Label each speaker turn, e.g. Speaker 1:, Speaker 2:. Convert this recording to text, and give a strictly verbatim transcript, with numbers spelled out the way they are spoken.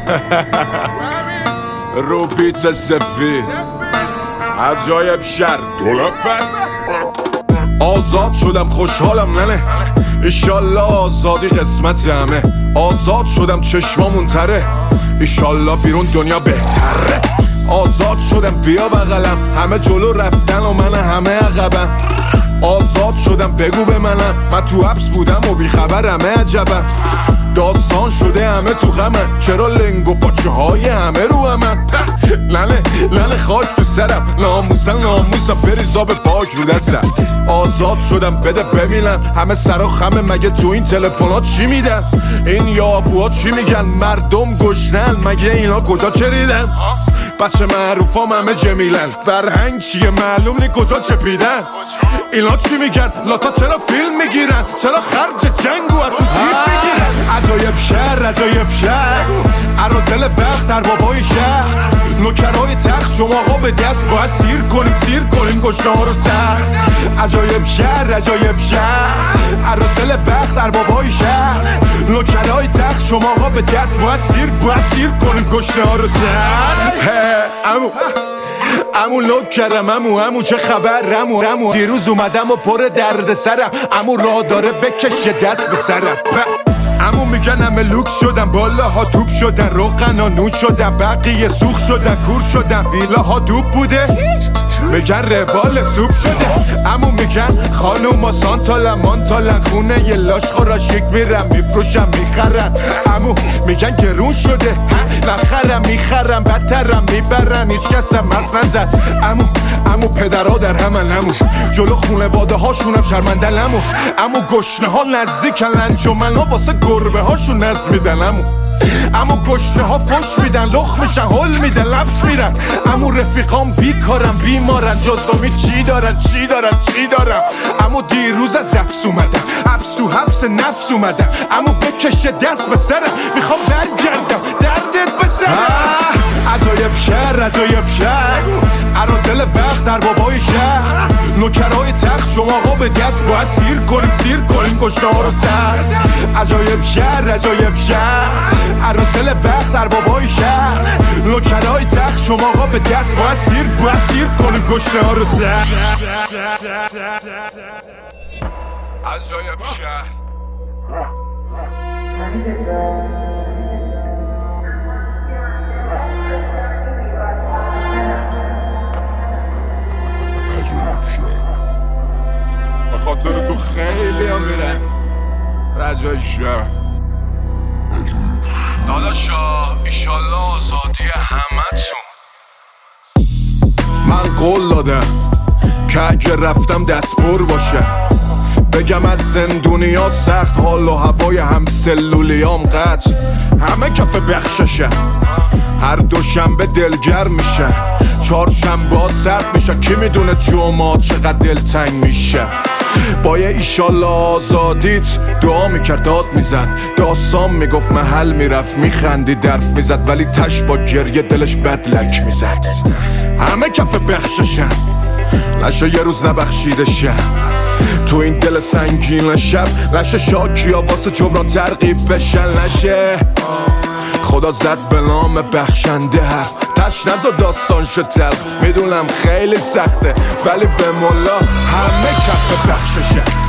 Speaker 1: رو بیت سفید عجایب شر دولفن آزاد شدم خوشحالم ننه ایشالله آزادی قسمت همه آزاد شدم چشمامون تره ایشالله بیرون دنیا بهتره آزاد شدم بیا بغلم همه جلو رفتن و من همه عقبم آزاد شدم بگو به منم من تو حبس بودم و بیخبرمه عجبم داستان شده همه تو غمن چرا لنگ و پاچه های همه رو همن لنه لنه خاک تو سرم ناموسم ناموسم بریزا به پاک رو دستم آزاد شدم بده ببینم همه سرا خمه مگه تو این تلفنات چی میدن این یابوها چی میگن مردم گشنن مگه اینا کجا چریدن بچه معروفام همه جمیلن فرهنگ چیه معلوم نی کجا چپیدن اینا چی میگن لاتا چرا فیلم میگیرن چرا خرج جنگو از تو جیب میگیرن عجایب شهر عجایب شهر عرازل وقت در بابای شهر نوکرای تخت شما ها به دست باید سیر کنیم سیر کنیم گشنه ها رو سخت عجایب شهر عجایب شهر عرازل وقت در بابای شهر نوکرای تخت شما ها به دست باید سیر باید سیر کنیم گشنه ها رو سخت امو امو لوک کردم امو امو چه خبر امو امو دیروز اومدم و پر درد سرم امو راه داره بکشه دست به سرم امو میگن همه لوکس شدن بالاها توپ شدن روغنا نون شدن بقیه سوخ شدن کور شدن ویلاها دوب بوده میگن روال سوپ شده امو میگن خانوما سانتالن مانتالن خونه یه لاش خورا شک میرم میفروشم میخرن امو میگن گرون شده نخرم میخرم بدترم میبرن هیچ کسم مرد نزد امو امو پدرها در همن امو جلو خونه واده هاشونم شرمندن امو امو گشنه ها نزدیکن انجمن ها واسه گربه هاشون نز میدن امو امو گشنه ها فش میدن لخ میشن هل میدن لبس میرن امو رفیقام بیکارم بیمارن جزامی چی دارن چی دارن چی دارم امو دیروز از حبس اومدم حبس تو حبس نفس اومدم امو بکشه دست به سرم میخوام برگردم دردت به سرم عجایب شهر عجایب شهر عرازل وقت در بابای شهر نوکرای تخت شما ها به دست باید سیر کنیم سیر کنیم گشنه ها رو سخت عجایب شهر عجایب شهر عرازل وقت در بابای شهر نوکرای تخت شما ها به دست باید سیر باید سیر کنیم گشنه ها رو سخت عجایب شهر خاطر تو خیلی هم میرن رجای شهر داداشا ایشالله آزادی همه تون من قول دادم که اگه رفتم دست پر باشه بگم از زندونی ها سخت حال و هوای هم سلولیام قطع همه کف بخششن هر دوشنبه دلگرم میشه چهارشنبه ها سرد میشه کی میدونه جمعه چقدر دلتنگ میشه با یه ایشالله آزادیت دعا میکرد داد میزد داستان میگفت محل میرفت میخندی درف میزد ولی تش با گریه دلش بدلک میزد همه کف بخششن نشه یه روز نبخشیده شب تو این دل سنگین شب نشه شاکی ها واسه جبران ترغیب بشن نشه خدا زد به نام بخشنده حرف تش نزا داستان شد تلخ میدونم خیلی سخته ولی به مولا همه کف بخششه